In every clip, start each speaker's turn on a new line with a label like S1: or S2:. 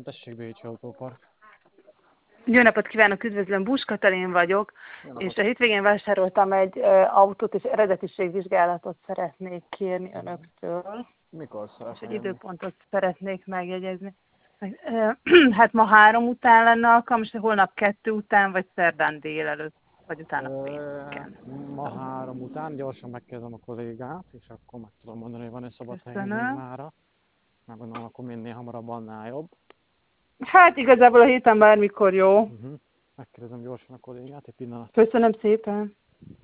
S1: Igen, tessék, Bécsi Autópark.
S2: Jó napot kívánok, üdvözlöm, Bús Katalin vagyok, és a hétvégén vásároltam egy autót, és eredetiségvizsgálatot szeretnék kérni önöktől.
S1: Mikor
S2: És
S1: szeretnél
S2: egy
S1: jönni?
S2: időpontot szeretnék megjegyezni. Hát ma 3 után lenne alkalmas, holnap 2 után, vagy szerdán délelőtt, vagy utána pénteken.
S1: Ma 3 után gyorsan megkérdezem a kollégát, és akkor meg tudom mondani, hogy van-e szabad helyünk még
S2: Köszönöm.
S1: mára. Meg gondolom, akkor minél hamarabb annál jobb.
S2: Hát igazából a héten bármikor jó.
S1: Megkérdezem gyorsan a kollégát, egy pillanat.
S2: Köszönöm szépen.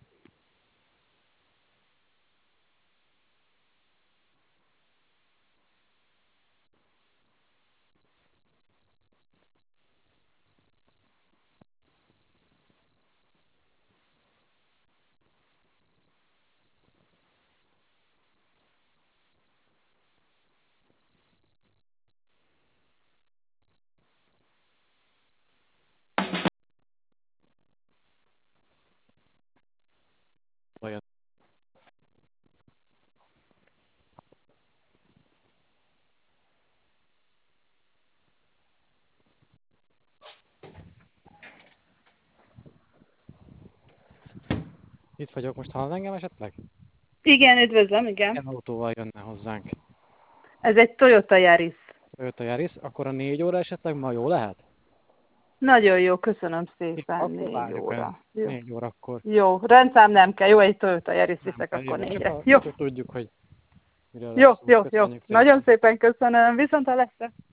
S1: Itt vagyok, most hall engem esetleg?
S2: Igen, üdvözlöm, igen.
S1: Milyen autóval jönne hozzánk?
S2: Ez egy Toyota Yaris.
S1: Toyota Yaris, akkor a 4 óra esetleg ma jó lehet?
S2: Nagyon jó, köszönöm szépen,
S1: Akkor
S2: 4
S1: várjuk el.
S2: óra. Jó.
S1: 4 órakor.
S2: Jó, rendszám nem kell, jó, egy Toyota Yaris
S1: Nem
S2: viszek,
S1: kell,
S2: akkor
S1: jó,
S2: 4-re.
S1: csak
S2: Jó,
S1: hogy tudjuk, hogy miről
S2: jó,
S1: lesz szó.
S2: jó, jó.
S1: Köszönjük szépen.
S2: Nagyon szépen köszönöm, viszontlátásra.